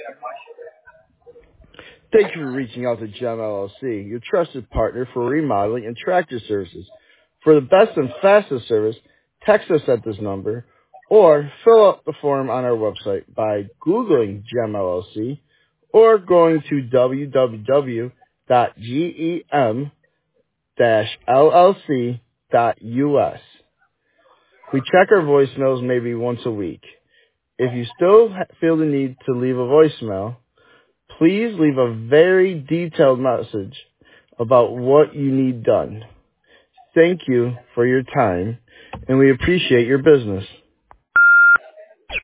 Thank you for reaching out to Gem LLC, your trusted partner for remodeling and tractor services. For the best and fastest service, text us at this number or fill out the form on our website by Googling Gem LLC or going to www.gem-llc.us. We check our voicemails maybe once a week. If you still feel the need to leave a voicemail, please leave a very detailed message about what you need done. Thank you for your time, and we appreciate your business.